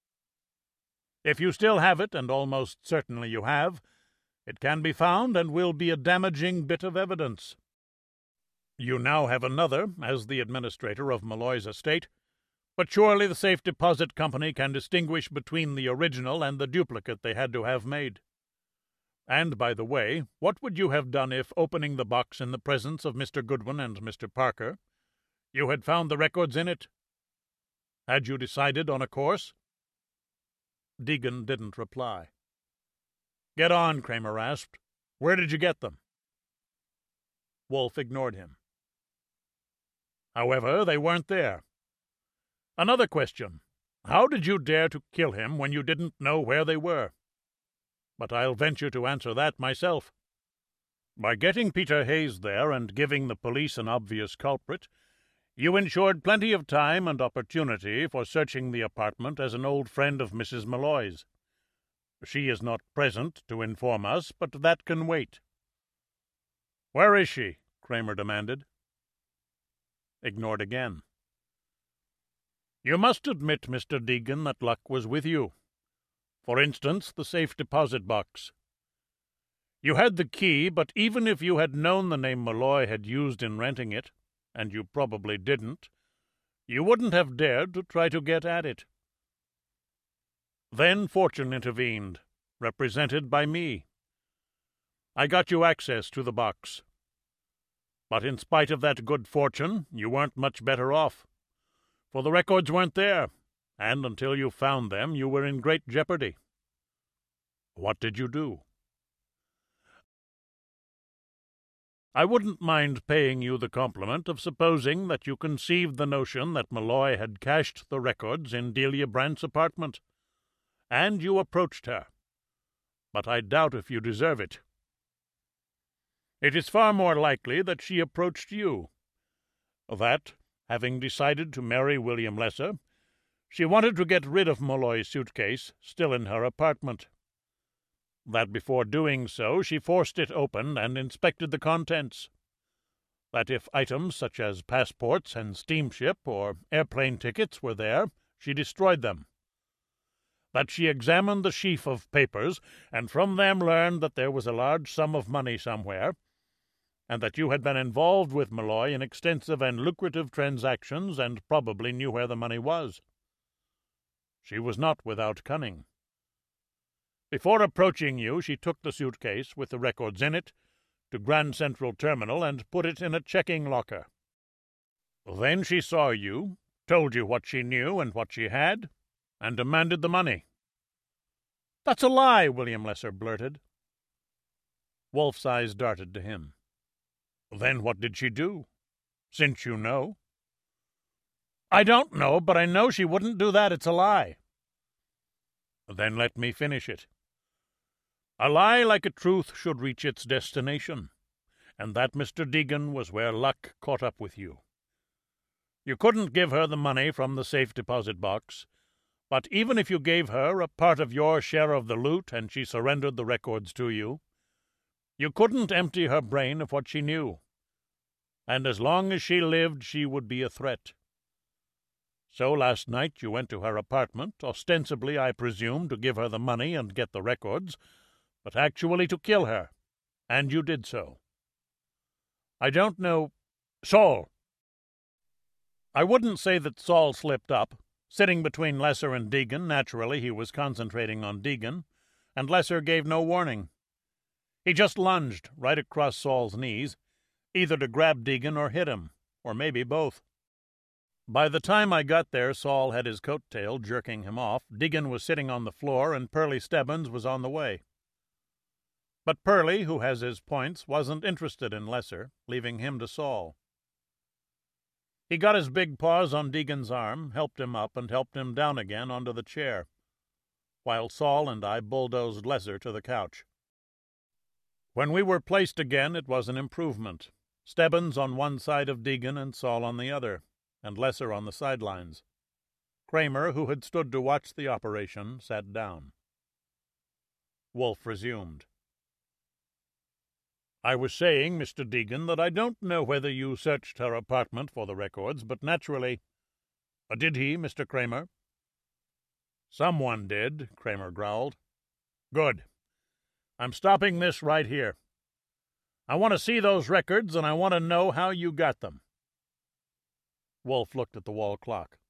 If you still have it, and almost certainly you have, it can be found and will be a damaging bit of evidence. You now have another, as the administrator of Molloy's estate, but surely the Safe Deposit Company can distinguish between the original and the duplicate they had to have made. And, by the way, what would you have done if, opening the box in the presence of Mister Goodwin and Mister Parker, you had found the records in it? Had you decided on a course? Deegan didn't reply. Get on, Kramer rasped. Where did you get them? Wolfe ignored him. However, they weren't there. Another question. How did you dare to kill him when you didn't know where they were? But I'll venture to answer that myself. By getting Peter Hayes there and giving the police an obvious culprit, you ensured plenty of time and opportunity for searching the apartment as an old friend of Missus Molloy's. She is not present to inform us, but that can wait. Where is she? Kramer demanded. Ignored again. You must admit, Mister Deegan, that luck was with you. For instance, the safe deposit box. You had the key, but even if you had known the name Molloy had used in renting it, and you probably didn't, you wouldn't have dared to try to get at it. Then fortune intervened, represented by me. I got you access to the box. But in spite of that good fortune, you weren't much better off, for the records weren't there, and until you found them, you were in great jeopardy. What did you do? I wouldn't mind paying you the compliment of supposing that you conceived the notion that Molloy had cached the records in Delia Brant's apartment, and you approached her. But I doubt if you deserve it. It is far more likely that she approached you. That, having decided to marry William Lesser, she wanted to get rid of Molloy's suitcase, still in her apartment. That before doing so, she forced it open and inspected the contents. That if items such as passports and steamship or airplane tickets were there, she destroyed them. That she examined the sheaf of papers, and from them learned that there was a large sum of money somewhere, and that you had been involved with Molloy in extensive and lucrative transactions, and probably knew where the money was. She was not without cunning. Before approaching you, she took the suitcase, with the records in it, to Grand Central Terminal and put it in a checking locker. Then she saw you, told you what she knew and what she had, and demanded the money. "That's a lie," William Lesser blurted. Wolf's eyes darted to him. "Then what did she do, since you know?" "I don't know, but I know she wouldn't do that. It's a lie." "Then let me finish it. A lie like a truth should reach its destination, and that, Mister Deegan, was where luck caught up with you. You couldn't give her the money from the safe deposit box, but even if you gave her a part of your share of the loot and she surrendered the records to you, you couldn't empty her brain of what she knew, and as long as she lived she would be a threat. So last night you went to her apartment, ostensibly, I presume, to give her the money and get the records, but actually to kill her, and you did so. I don't know... Saul!" I wouldn't say that Saul slipped up. Sitting between Lesser and Deegan, naturally he was concentrating on Deegan, and Lesser gave no warning. He just lunged right across Saul's knees, either to grab Deegan or hit him, or maybe both. By the time I got there, Saul had his coat tail jerking him off, Deegan was sitting on the floor, and Pearlie Stebbins was on the way. But Pearlie, who has his points, wasn't interested in Lesser, leaving him to Saul. He got his big paws on Deegan's arm, helped him up, and helped him down again onto the chair, while Saul and I bulldozed Lesser to the couch. When we were placed again, it was an improvement. Stebbins on one side of Deegan and Saul on the other, and Lesser on the sidelines. Kramer, who had stood to watch the operation, sat down. Wolf resumed. "I was saying, Mister Deegan, that I don't know whether you searched her apartment for the records, but naturally—" uh, "Did he, Mister Kramer?" "Someone did," Kramer growled. "Good. I'm stopping this right here. I want to see those records, and I want to know how you got them." Wolf looked at the wall clock.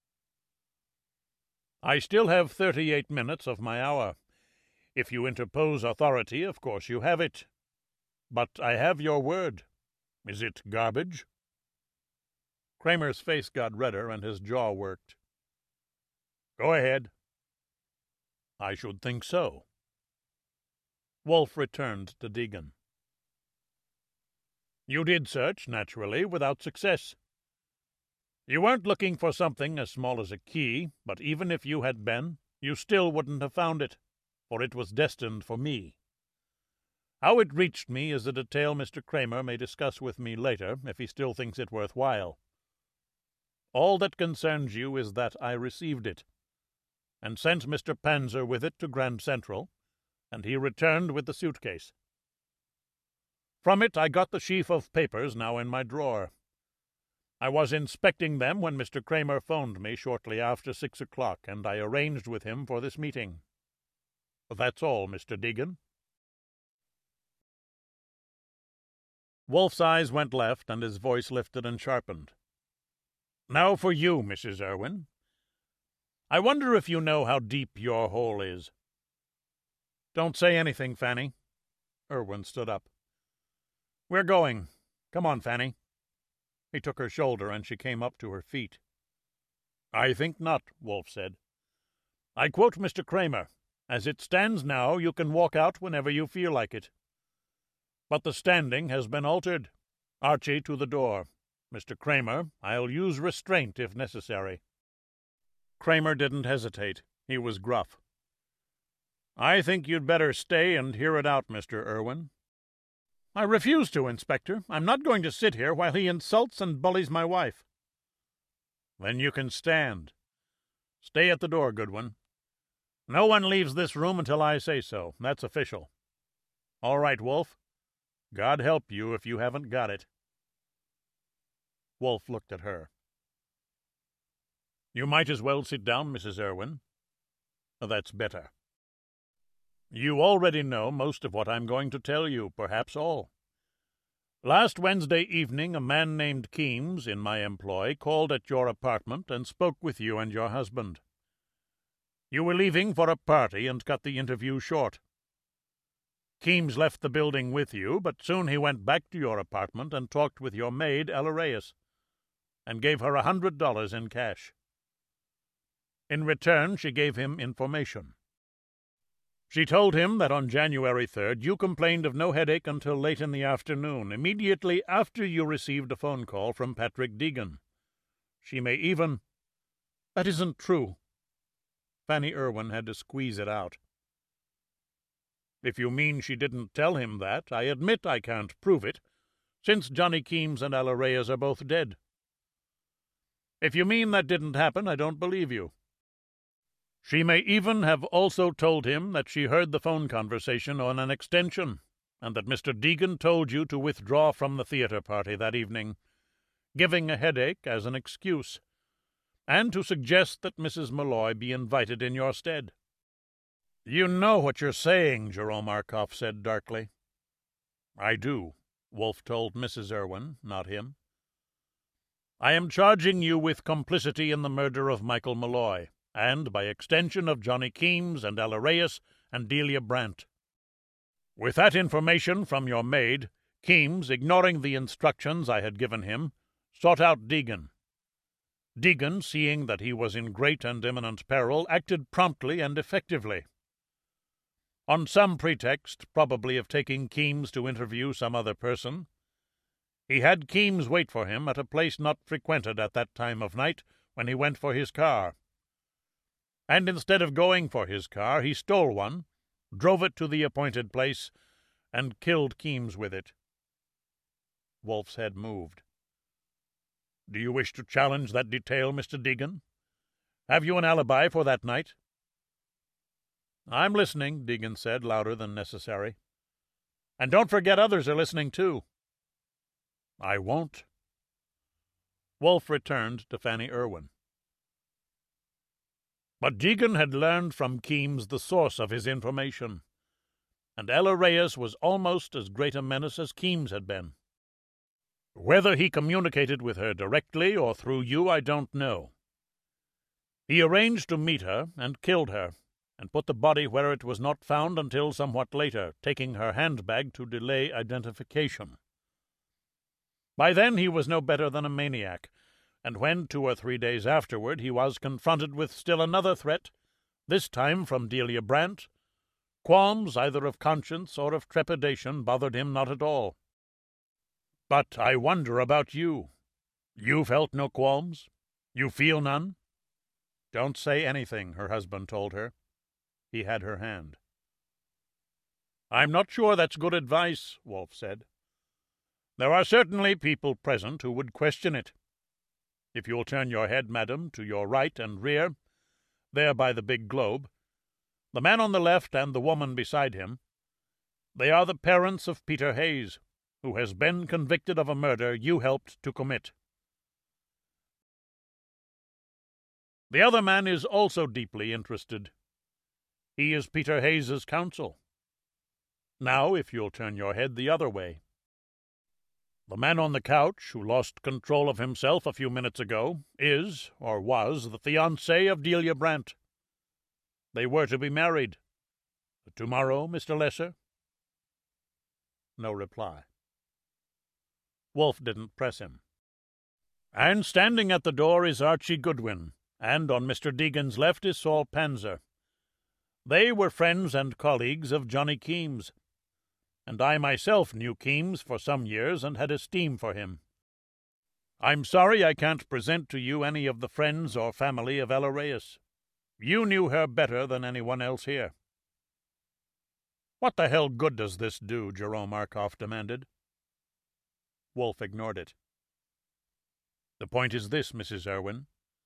"I still have thirty-eight minutes of my hour. If you interpose authority, of course you have it. But I have your word. Is it garbage?" Kramer's face got redder and his jaw worked. "Go ahead." "I should think so." Wolf returned to Deegan. "You did search, naturally, without success. You weren't looking for something as small as a key, but even if you had been, you still wouldn't have found it, for it was destined for me. How it reached me is a detail Mister Kramer may discuss with me later, if he still thinks it worth while. All that concerns you is that I received it, and sent Mister Panzer with it to Grand Central, and he returned with the suitcase. From it I got the sheaf of papers now in my drawer. I was inspecting them when Mister Kramer phoned me shortly after six o'clock, and I arranged with him for this meeting. That's all, Mister Deegan." Wolf's eyes went left, and his voice lifted and sharpened. "Now for you, Missus Irwin. I wonder if you know how deep your hole is." "Don't say anything, Fanny." Irwin stood up. "We're going. Come on, Fanny." He took her shoulder, and she came up to her feet. "I think not," Wolf said. "I quote Mister Kramer. As it stands now, you can walk out whenever you feel like it. But the standing has been altered. Archie to the door. Mister Kramer, I'll use restraint if necessary." Kramer didn't hesitate. He was gruff. "I think you'd better stay and hear it out, Mister Irwin." "I refuse to, Inspector. I'm not going to sit here while he insults and bullies my wife." Then you can stand. Stay at the door, Goodwin. No one leaves this room until I say so. That's official. All right, Wolf. God help you if you haven't got it." Wolf looked at her. "You might as well sit down, Missus Irwin. That's better. You already know most of what I'm going to tell you, perhaps all. Last Wednesday evening a man named Keams, in my employ, called at your apartment and spoke with you and your husband. You were leaving for a party and cut the interview short. Keams left the building with you, but soon he went back to your apartment and talked with your maid, Ella Reyes, and gave her a hundred dollars in cash. In return, she gave him information. She told him that on January third you complained of no headache until late in the afternoon, immediately after you received a phone call from Patrick Deegan. She may even— "That isn't true." Fanny Irwin had to squeeze it out. "If you mean she didn't tell him that, I admit I can't prove it, since Johnny Keams and Ella Reyes are both dead. If you mean that didn't happen, I don't believe you. She may even have also told him that she heard the phone conversation on an extension, and that Mister Deegan told you to withdraw from the theater party that evening, giving a headache as an excuse, and to suggest that Missus Malloy be invited in your stead." "You know what you're saying," Jerome Markoff said darkly. "I do," Wolf told Missus Irwin, not him. "I am charging you with complicity in the murder of Michael Malloy, and, by extension, of Johnny Keams and Ella Reyes and Delia Brant. With that information from your maid, Keams, ignoring the instructions I had given him, sought out Deegan. Deegan, seeing that he was in great and imminent peril, acted promptly and effectively. On some pretext, probably of taking Keams to interview some other person, he had Keams wait for him at a place not frequented at that time of night when he went for his car. And instead of going for his car, he stole one, drove it to the appointed place, and killed Keams with it." Wolf's head moved. "Do you wish to challenge that detail, Mister Deegan? Have you an alibi for that night?" "I'm listening," Deegan said, louder than necessary. "And don't forget others are listening, too." "I won't." Wolf returned to Fanny Irwin. But Deegan had learned from Keams the source of his information, and Ella Reyes was almost as great a menace as Keams had been. Whether he communicated with her directly or through you, I don't know. He arranged to meet her and killed her, and put the body where it was not found until somewhat later, taking her handbag to delay identification. By then he was no better than a maniac, and when, two or three days afterward, he was confronted with still another threat, this time from Delia Brant, qualms either of conscience or of trepidation bothered him not at all. "But I wonder about you. You felt no qualms? You feel none?" "Don't say anything," her husband told her. He had her hand. "I'm not sure that's good advice," Wolf said. "There are certainly people present who would question it. If you'll turn your head, madam, to your right and rear, there by the big globe, the man on the left and the woman beside him, they are the parents of Peter Hayes, who has been convicted of a murder you helped to commit. The other man is also deeply interested. He is Peter Hayes's counsel. Now, if you'll turn your head the other way. The man on the couch, who lost control of himself a few minutes ago, is, or was, the fiancé of Delia Brant. They were to be married. Tomorrow, Mister Lesser?" No reply. Wolf didn't press him. "And standing at the door is Archie Goodwin, and on Mister Deegan's left is Saul Panzer. They were friends and colleagues of Johnny Keams, and I myself knew Keams for some years and had esteem for him. I'm sorry I can't present to you any of the friends or family of Ella Reyes. You knew her better than anyone else here." "What the hell good does this do?" Jerome Markoff demanded. Wolf ignored it. "The point is this, Missus Irwin.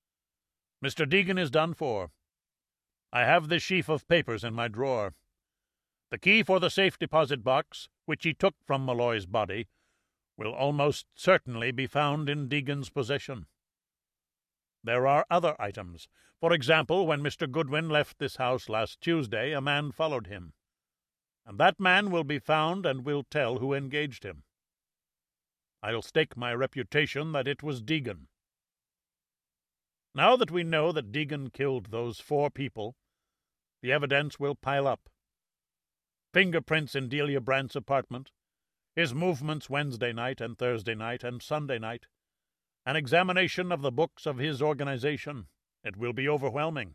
Mister Deegan is done for. I have this sheaf of papers in my drawer. The key for the safe deposit box, which he took from Molloy's body, will almost certainly be found in Deegan's possession. There are other items. For example, when Mister Goodwin left this house last Tuesday, a man followed him, and that man will be found and will tell who engaged him. I'll stake my reputation that it was Deegan. Now that we know that Deegan killed those four people, the evidence will pile up. Fingerprints in Delia Brandt's apartment, his movements Wednesday night and Thursday night and Sunday night, an examination of the books of his organization. It will be overwhelming.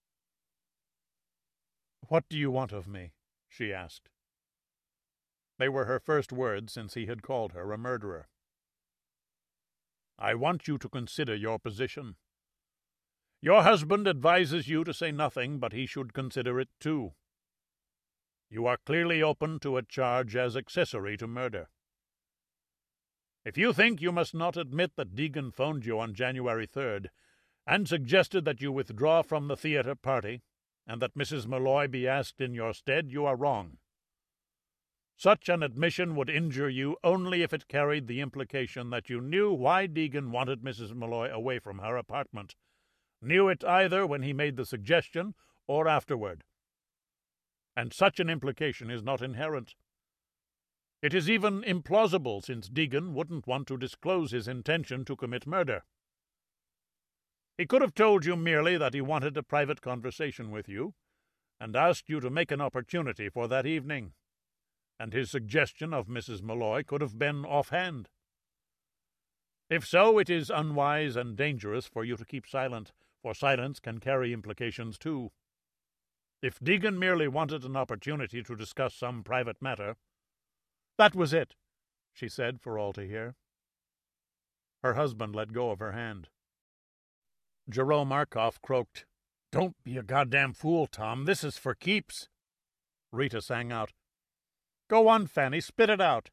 "What do you want of me?" she asked. They were her first words since he had called her a murderer. "I want you to consider your position. Your husband advises you to say nothing, but he should consider it too. You are clearly open to a charge as accessory to murder. If you think you must not admit that Deegan phoned you on January third and suggested that you withdraw from the theater party and that Missus Molloy be asked in your stead, you are wrong. Such an admission would injure you only if it carried the implication that you knew why Deegan wanted Missus Molloy away from her apartment, knew it either when he made the suggestion or afterward. And such an implication is not inherent. It is even implausible, since Deegan wouldn't want to disclose his intention to commit murder. He could have told you merely that he wanted a private conversation with you, and asked you to make an opportunity for that evening, and his suggestion of Missus Molloy could have been offhand. If so, it is unwise and dangerous for you to keep silent, for silence can carry implications too. If Deegan merely wanted an opportunity to discuss some private matter, that was it, she said for all to hear. Her husband let go of her hand. Jerome Markoff croaked, "Don't be a goddamn fool, Tom. This is for keeps." Rita sang out, "Go on, Fanny, spit it out."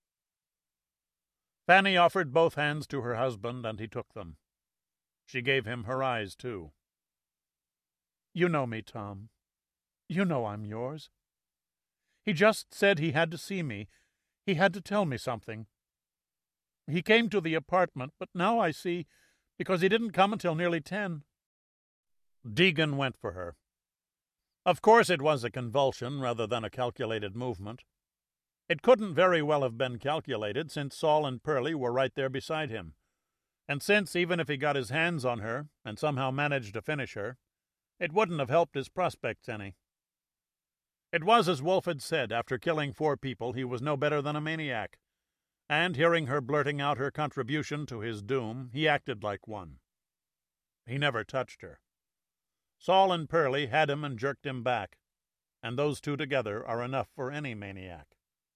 Fanny offered both hands to her husband, and he took them. She gave him her eyes, too. "You know me, Tom. You know I'm yours. He just said he had to see me. He had to tell me something. He came to the apartment, but now I see, because he didn't come until nearly ten." Deegan went for her. Of course it was a convulsion rather than a calculated movement. It couldn't very well have been calculated, since Saul and Pearlie were right there beside him, and since, even if he got his hands on her and somehow managed to finish her, it wouldn't have helped his prospects any. It was as Wolfe had said. After killing four people, he was no better than a maniac, and hearing her blurting out her contribution to his doom, he acted like one. He never touched her. Saul and Pearlie had him and jerked him back, and those two together are enough for any maniac.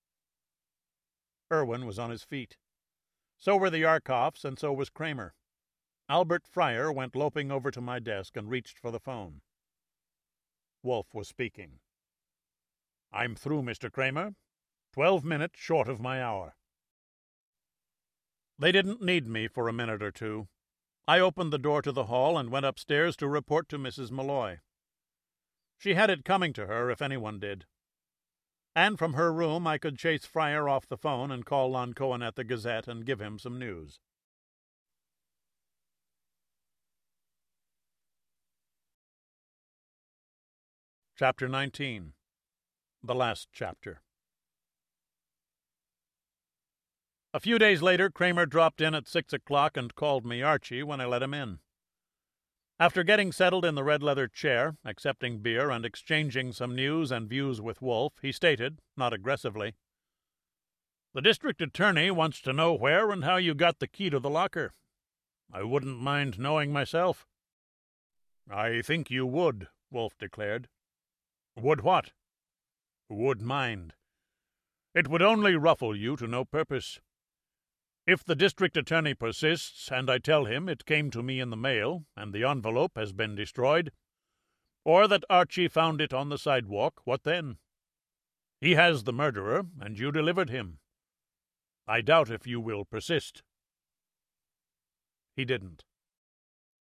Irwin was on his feet. So were the Arkoffs, and so was Kramer. Albert Fryer went loping over to my desk and reached for the phone. Wolfe was speaking. "I'm through, Mister Kramer. Twelve minutes short of my hour." They didn't need me for a minute or two. I opened the door to the hall and went upstairs to report to Missus Molloy. She had it coming to her if anyone did. And from her room I could chase Fryer off the phone and call Lon Cohen at the Gazette and give him some news. Chapter nineteen. The last chapter. A few days later, Kramer dropped in at six o'clock and called me Archie when I let him in. After getting settled in the red leather chair, accepting beer, and exchanging some news and views with Wolfe, he stated, not aggressively, "The district attorney wants to know where and how you got the key to the locker. I wouldn't mind knowing myself." "I think you would," Wolfe declared. "Would what?" "Would mind. It would only ruffle you to no purpose. If the district attorney persists, and I tell him it came to me in the mail, and the envelope has been destroyed, or that Archie found it on the sidewalk, what then? He has the murderer, and you delivered him. I doubt if you will persist." He didn't.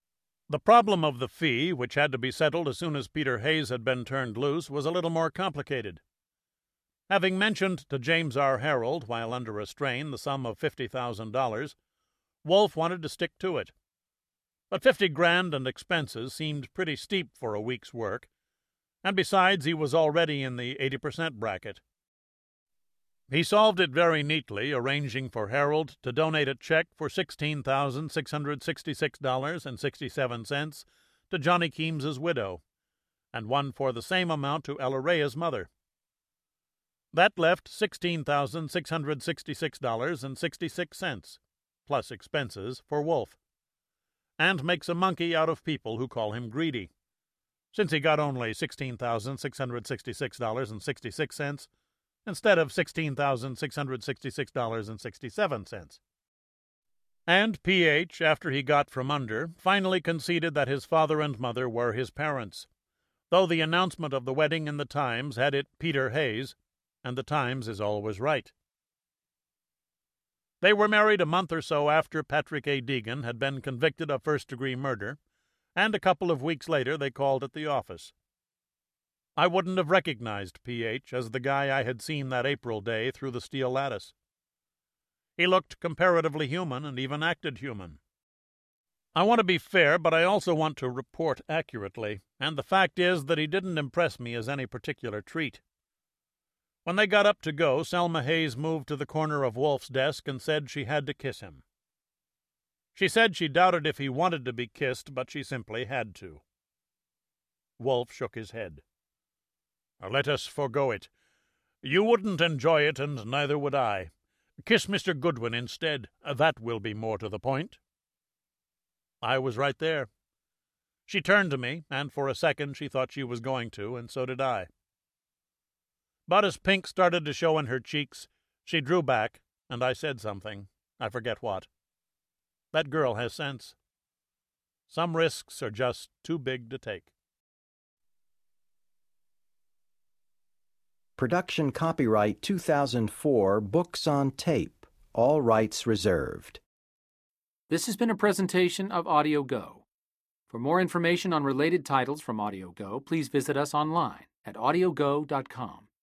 The problem of the fee, which had to be settled as soon as Peter Hayes had been turned loose, was a little more complicated. Having mentioned to James R. Harold, while under restraint, the sum of fifty thousand dollars, Wolfe wanted to stick to it. But fifty grand and expenses seemed pretty steep for a week's work, and besides, he was already in the eighty percent bracket. He solved it very neatly, arranging for Harold to donate a check for sixteen thousand six hundred sixty-six dollars and sixty-seven cents to Johnny Keams's widow, and one for the same amount to Ella Rhea's mother. That left sixteen thousand six hundred sixty-six dollars and sixty-six cents, plus expenses, for Wolfe, and makes a monkey out of people who call him greedy, since he got only sixteen thousand six hundred sixty-six dollars and sixty-six cents instead of sixteen thousand six hundred sixty-six dollars and sixty-seven cents. And P H, after he got from under, finally conceded that his father and mother were his parents, though the announcement of the wedding in the Times had it Peter Hayes, and the Times is always right. They were married a month or so after Patrick A. Deegan had been convicted of first-degree murder, and a couple of weeks later they called at the office. I wouldn't have recognized P H as the guy I had seen that April day through the steel lattice. He looked comparatively human and even acted human. I want to be fair, but I also want to report accurately, and the fact is that he didn't impress me as any particular treat. When they got up to go, Selma Hayes moved to the corner of Wolfe's desk and said she had to kiss him. She said she doubted if he wanted to be kissed, but she simply had to. Wolfe shook his head. "Let us forego it. You wouldn't enjoy it, and neither would I. Kiss Mister Goodwin instead. That will be more to the point." I was right there. She turned to me, and for a second she thought she was going to, and so did I. But as pink started to show in her cheeks, she drew back, and I said something. I forget what. That girl has sense. Some risks are just too big to take. Production copyright two thousand four, Books on Tape. All rights reserved. This has been a presentation of AudioGo. For more information on related titles from AudioGo, please visit us online at audiogo dot com.